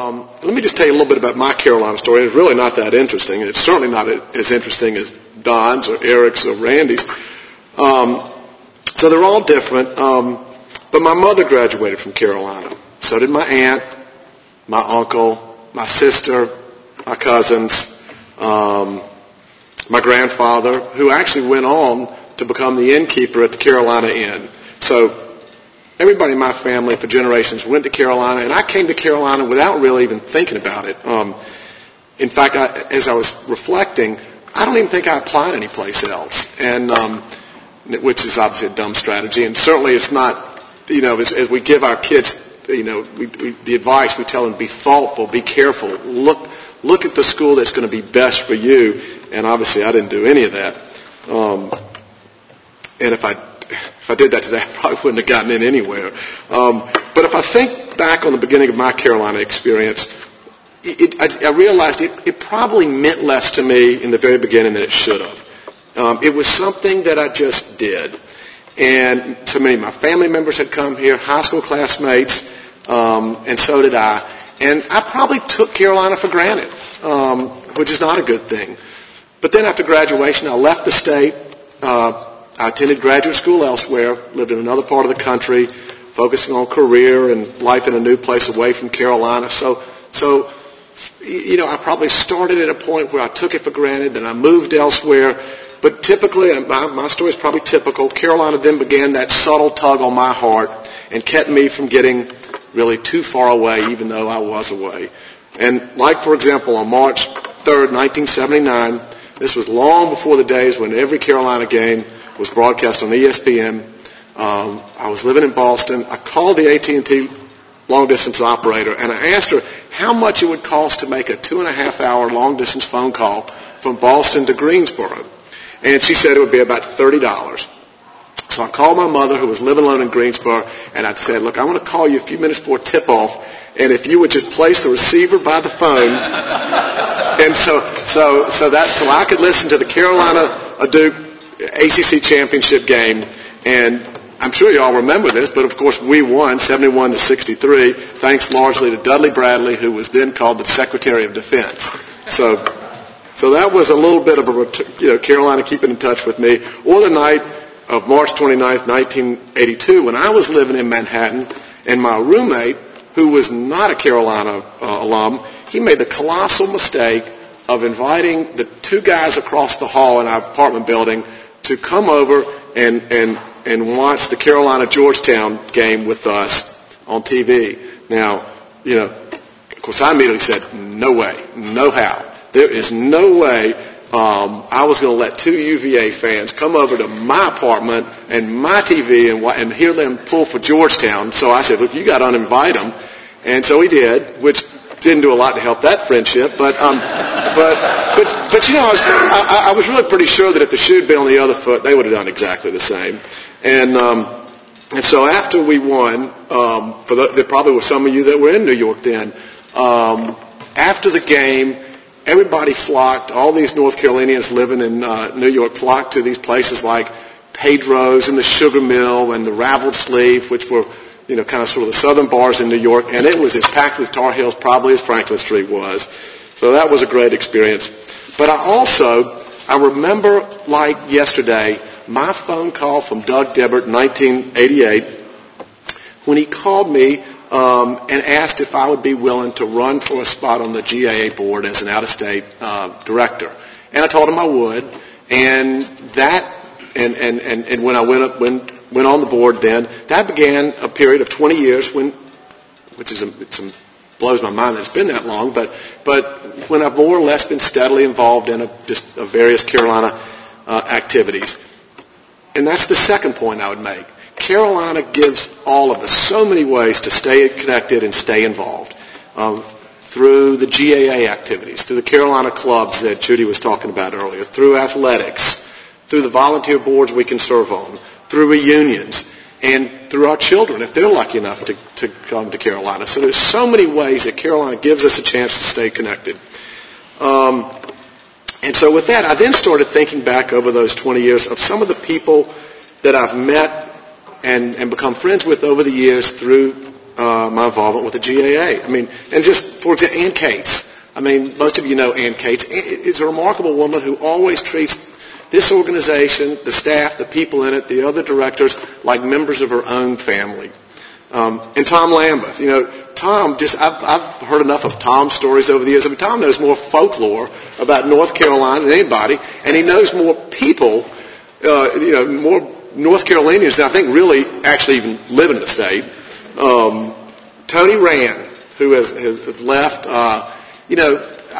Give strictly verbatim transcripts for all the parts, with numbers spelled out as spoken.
Um, let me just tell you a little bit about my Carolina story. It's really not that interesting. It's certainly not as interesting as Don's or Eric's or Randy's. Um, so they're all different. Um, but my mother graduated from Carolina. So did my aunt, my uncle, my sister, my cousins, um, my grandfather, who actually went on to become the innkeeper at the Carolina Inn. So everybody in my family for generations went to Carolina, and I came to Carolina without really even thinking about it. Um, in fact, I, as I was reflecting, I don't even think I applied anyplace else, and um, which is obviously a dumb strategy. And certainly it's not, you know, as, as we give our kids, you know, we, we, the advice, we tell them, be thoughtful, be careful, look, look at the school that's going to be best for you. And obviously I didn't do any of that. Um, and if I If I did that today, I probably wouldn't have gotten in anywhere. Um, but if I think back on the beginning of my Carolina experience, it, it, I, I realized it, it probably meant less to me in the very beginning than it should have. Um, it was something that I just did. And so many of my family members had come here, high school classmates, um, and so did I. And I probably took Carolina for granted, um, which is not a good thing. But then after graduation, I left the state. Uh, I attended graduate school elsewhere, lived in another part of the country, focusing on career and life in a new place away from Carolina. So, so, you know, I probably started at a point where I took it for granted, then I moved elsewhere. But typically, and my, my story is probably typical, Carolina then began that subtle tug on my heart and kept me from getting really too far away, even though I was away. And like, for example, on March third, nineteen seventy-nine, this was long before the days when every Carolina game was broadcast on E S P N. Um, I was living in Boston. I called the A T and T long-distance operator, and I asked her how much it would cost to make a two-and-a-half-hour long-distance phone call from Boston to Greensboro. And she said it would be about thirty dollars. So I called my mother, who was living alone in Greensboro, and I said, look, I want to call you a few minutes before tip-off, and if you would just place the receiver by the phone, and so so so that so I could listen to the Carolina Duke A C C championship game. And I'm sure you all remember this, but of course we won seventy-one to sixty-three, thanks largely to Dudley Bradley, who was then called the Secretary of Defense. So, so that was a little bit of a, you know, Carolina keeping in touch with me. Or the night of March twenty-ninth, nineteen eighty-two, when I was living in Manhattan, and my roommate, who was not a Carolina uh, alum, he made the colossal mistake of inviting the two guys across the hall in our apartment building to come over and, and, and watch the Carolina-Georgetown game with us on T V. Now, you know, of course I immediately said, no way, no how. There is no way um, I was going to let two U V A fans come over to my apartment and my T V and, and hear them pull for Georgetown. So I said, look, you got to uninvite them. And so he did, which didn't do a lot to help that friendship, but um, but but but you know, I was I, I was really pretty sure that if the shoe had been on the other foot, they would have done exactly the same. And um, and so after we won, um, for the, there probably were some of you that were in New York then. Um, after the game, everybody flocked. All these North Carolinians living in uh, New York flocked to these places like Pedro's and the Sugar Mill and the Raveled Sleeve, which were, you know, kind of sort of the southern bars in New York, and it was as packed with Tar Heels probably as Franklin Street was. So that was a great experience. But I also, I remember like yesterday, my phone call from Doug Debert in nineteen eighty-eight, when he called me um, and asked if I would be willing to run for a spot on the G A A board as an out-of-state uh, director. And I told him I would, and that, and, and, and, and when I went up, when went on the board then, that began a period of twenty years when, which is a, it's a, blows my mind that it's been that long, but but when I've more or less been steadily involved in a, just a various Carolina uh, activities. And that's the second point I would make. Carolina gives all of us so many ways to stay connected and stay involved. Um, through the G A A activities, through the Carolina clubs that Judy was talking about earlier, through athletics, through the volunteer boards we can serve on, through reunions, and through our children, if they're lucky enough to, to come to Carolina. So there's so many ways that Carolina gives us a chance to stay connected. Um, and so with that, I then started thinking back over those twenty years of some of the people that I've met and, and become friends with over the years through uh, my involvement with the G A A. I mean, and just, for example, Ann Cates. I mean, most of you know Ann Cates. Is a remarkable woman who always treats this organization, the staff, the people in it, the other directors, like members of her own family. Um, and Tom Lambeth, you know, Tom, just I've, I've heard enough of Tom's stories over the years. I mean, Tom knows more folklore about North Carolina than anybody, and he knows more people, uh, you know, more North Carolinians than I think really actually even live in the state. Um, Tony Rand, who has, has left, uh, you know,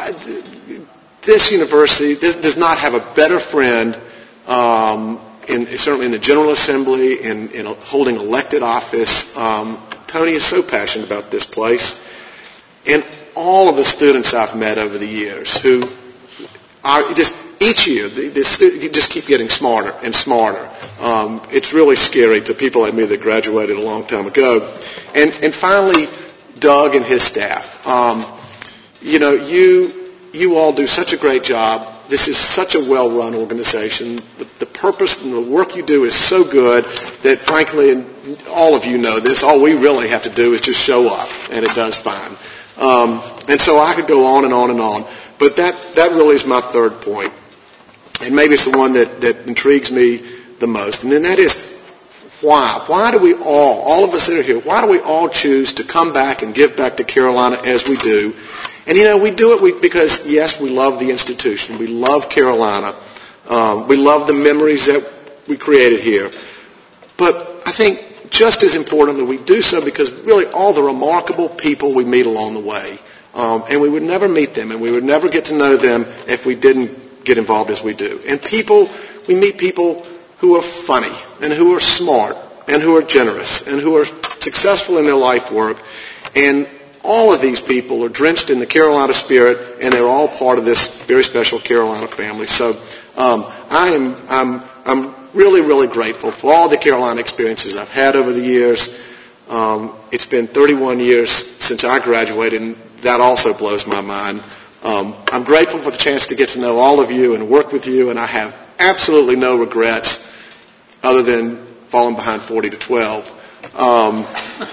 this university this does not have a better friend, um, in, certainly in the General Assembly, in, in holding elected office. Um, Tony is so passionate about this place. And all of the students I've met over the years who are just, each year, the, the stu- you just keep getting smarter and smarter. Um, it's really scary to people like me that graduated a long time ago. And, and finally, Doug and his staff. Um, you know, you, you all do such a great job. This is such a well-run organization. The, the purpose and the work you do is so good that, frankly, and all of you know this, all we really have to do is just show up, and it does fine. Um, and so I could go on and on and on. But that, that really is my third point. And maybe it's the one that, that intrigues me the most. And then that is why. Why do we all, all of us that are here, why do we all choose to come back and give back to Carolina as we do? And, you know, we do it we, because, yes, we love the institution. We love Carolina. Um, we love the memories that we created here. But I think just as importantly, we do so because really all the remarkable people we meet along the way. Um, and we would never meet them and we would never get to know them if we didn't get involved as we do. And people, we meet people who are funny and who are smart and who are generous and who are successful in their life work. And all of these people are drenched in the Carolina spirit, and they're all part of this very special Carolina family. So um, I am I'm I'm really really grateful for all the Carolina experiences I've had over the years. Um, it's been thirty-one years since I graduated, and that also blows my mind. Um, I'm grateful for the chance to get to know all of you and work with you, and I have absolutely no regrets other than falling behind forty to twelve. Um,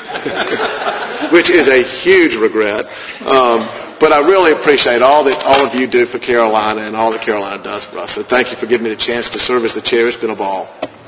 which is a huge regret. Um, but I really appreciate all that all of you do for Carolina and all that Carolina does for us. So thank you for giving me the chance to serve as the chair. It's been a ball.